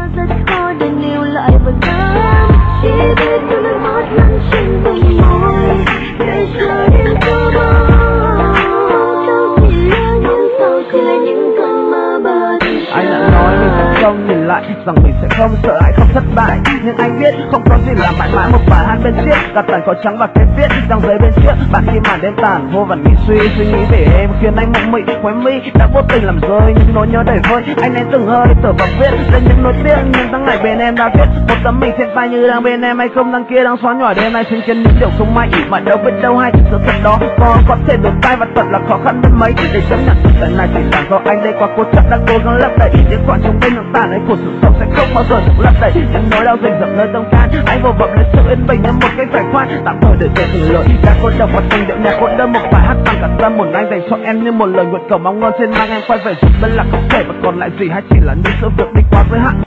rất khó để níu lại và dám. Chỉ biết tôi nước mắt lăn trên từng môi để cho đêm có bóng. Đâu chỉ là những sao chỉ là những cơn mơ bờ. Anh đã nói mình sẽ không nhìn lại, rằng mình sẽ không sợ hãi, không thất bại. Nhưng anh biết không có gì là mãi mãi, một bài hát bên chiếc đặt tàn có trắng và cái viết dòng giấy bên trước. Bạn khi màn đêm tàn vô vàn nghĩ suy nghĩ về em khiến anh mộng mị khóe mi đã vô tình làm rơi những nỗi nhớ đầy vơi. Anh ấy từng hơi thở và viết lên những nỗi tiếc, nhưng tháng ngày bên em đã viết một tấm mình trên tay như đang bên em hay không. Đằng kia đang xóa nhòa đêm nay xin chân những điều không may, mà đâu biết đâu hay sự thật đó có thể đổi tay, và thật là khó khăn đến mấy để chấp nhận thực tại này chỉ là do anh đây quá cố chấp đang cố gắng lấp đầy những khoảng trống bên những tàn ấy của sự sống sẽ không bao giờ được lấp đầy. Những nỗi đau rình rập nơi tâm can, anh vô vọng lên sự yên bình như một cái giải thoát tạm thời để dành từng lời ca cô độc và từng điệu nhạc cô đơn. Một bài hát bằng cả tâm hồn anh dành cho em như một lời nguyện cầu mong ngon trên mang em quay về giúp bên là không thể, và còn lại gì hay chỉ là những sự việc đi qua giới hạn.